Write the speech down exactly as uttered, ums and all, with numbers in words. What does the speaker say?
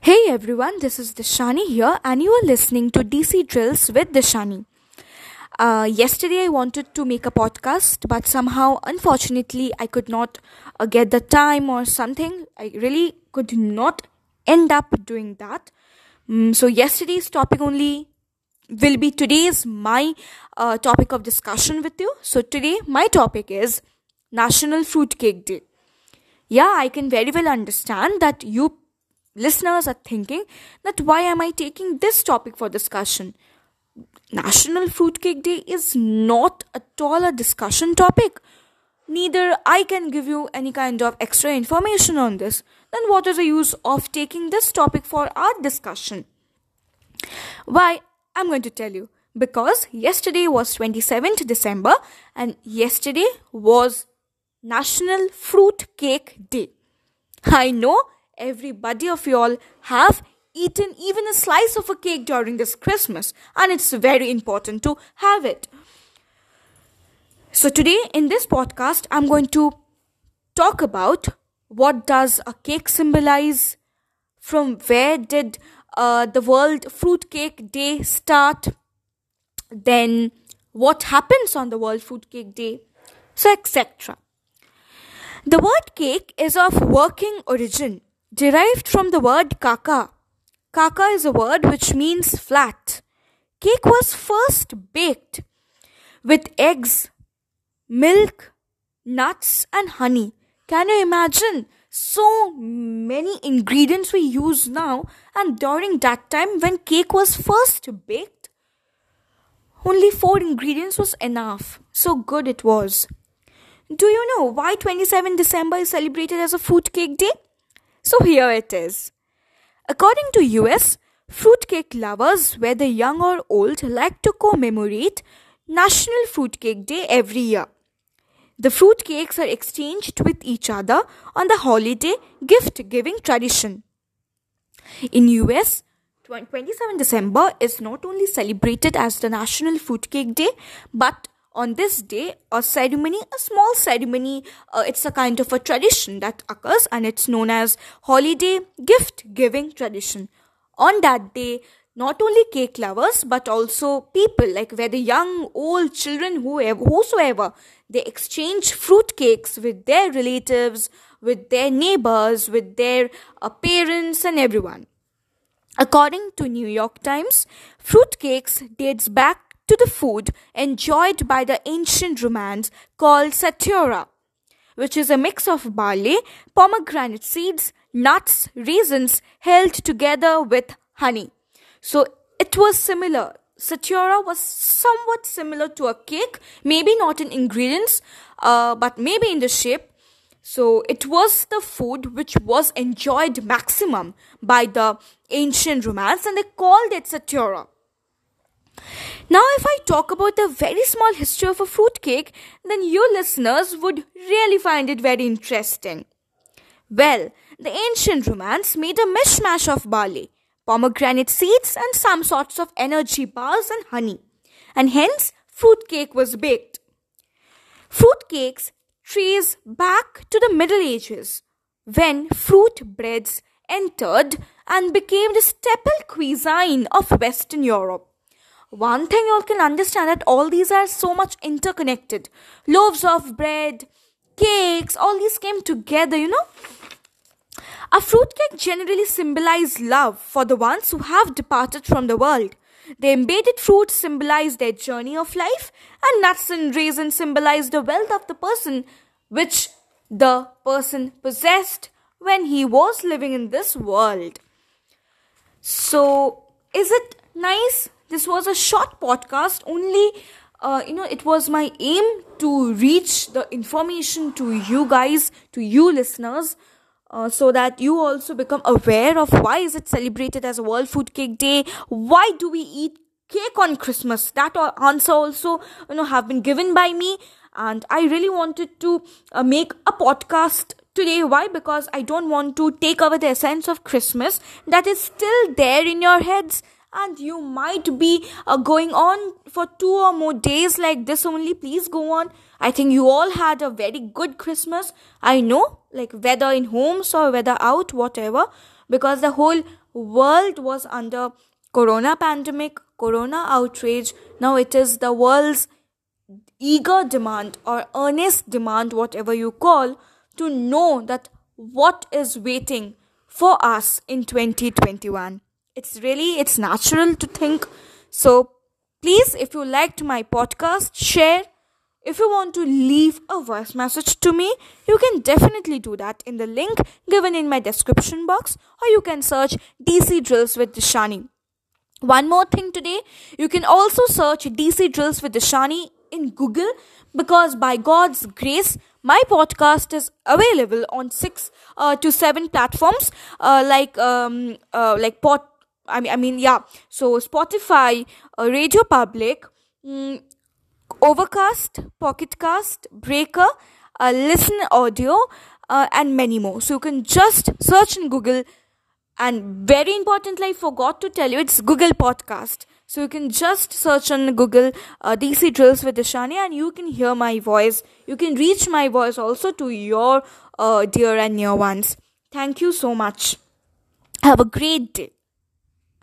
Hey everyone, this is Dishani here, and you are listening to D C Drills with Dishani. Uh, yesterday I wanted to make a podcast, but somehow, unfortunately, I could not uh, get the time or something. I really could not end up doing that. Mm, so yesterday's topic only will be today's my uh, topic of discussion with you. So today my topic is National Fruitcake Day. Yeah, I can very well understand that you listeners are thinking that why am I taking this topic for discussion? National Fruitcake Day is not at all a discussion topic. Neither I can give you any kind of extra information on this. Then what is the use of taking this topic for our discussion? Why? I'm going to tell you. Because yesterday was twenty-seventh December and yesterday was National Fruit Cake Day. I know everybody of you all have eaten even a slice of a cake during this Christmas, and it's very important to have it. So today in this podcast, I'm going to talk about what does a cake symbolize, from where did uh, the World Fruit Cake Day start, then what happens on the World Fruit Cake Day, so et cetera. The word cake is of working origin, derived from the word kaka. Kaka is a word which means flat. Cake was first baked with eggs, milk, nuts and honey. Can you imagine? So many ingredients we use now, and during that time when cake was first baked, only four ingredients was enough. So good it was. Do you know why twenty-seventh December is celebrated as a Fruit Cake Day? So here it is. According to U S, fruitcake lovers, whether young or old, like to commemorate National Fruitcake Day every year. The fruitcakes are exchanged with each other on the holiday gift-giving tradition. In U S, twenty-seventh December is not only celebrated as the National Fruitcake Day, but on this day, a ceremony, a small ceremony, uh, it's a kind of a tradition that occurs, and it's known as holiday gift-giving tradition. On that day, not only cake lovers, but also people, like whether young, old, children, whoever, whosoever, they exchange fruit cakes with their relatives, with their neighbors, with their uh, parents and everyone. According to New York Times, fruit cakes dates back to the food enjoyed by the ancient Romans called satura, which is a mix of barley, pomegranate seeds, nuts, raisins held together with honey. So it was similar. Satura was somewhat similar to a cake, maybe not in ingredients, uh, but maybe in the shape. So it was the food which was enjoyed maximum by the ancient Romans, and they called it satura. Now, if I talk about the very small history of a fruitcake, then you listeners would really find it very interesting. Well, the ancient Romans made a mishmash of barley, pomegranate seeds and some sorts of energy bars and honey, and hence fruitcake was baked. Fruitcakes trace back to the Middle Ages, when fruit breads entered and became the staple cuisine of Western Europe. One thing you all can understand, that all these are so much interconnected. Loaves of bread, cakes, all these came together, you know. A fruitcake generally symbolizes love for the ones who have departed from the world. The embedded fruits symbolize their journey of life, and nuts and raisins symbolize the wealth of the person which the person possessed when he was living in this world. So, is it nice? This was a short podcast, only, uh, you know, it was my aim to reach the information to you guys, to you listeners, uh, so that you also become aware of why is it celebrated as a World Fruit Cake Day, why do we eat cake on Christmas. That answer also, you know, have been given by me, and I really wanted to uh, make a podcast today. Why? Because I don't want to take away the essence of Christmas that is still there in your heads. And you might be uh, going on for two or more days like this only. Please go on. I think you all had a very good Christmas. I know, like whether in homes or whether out, whatever. Because the whole world was under corona pandemic, corona outrage. Now it is the world's eager demand or earnest demand, whatever you call, to know that what is waiting for us in twenty twenty-one. It's really, it's natural to think. So please, if you liked my podcast, share. If you want to leave a voice message to me, you can definitely do that in the link given in my description box, or you can search D C Drills with Dishani. One more thing today, you can also search D C Drills with Dishani in Google, because by God's grace, my podcast is available on six uh, to seven platforms, uh, like um uh, like pot. I mean, I mean, yeah. So Spotify, uh, Radio Public, mm, Overcast, Pocketcast, Breaker, uh, Listen Audio, uh, and many more. So you can just search in Google. And very importantly, I forgot to tell you, it's Google Podcast. So you can just search on Google uh, D C Drills with Dishani, and you can hear my voice. You can reach my voice also to your uh, dear and near ones. Thank you so much. Have a great day.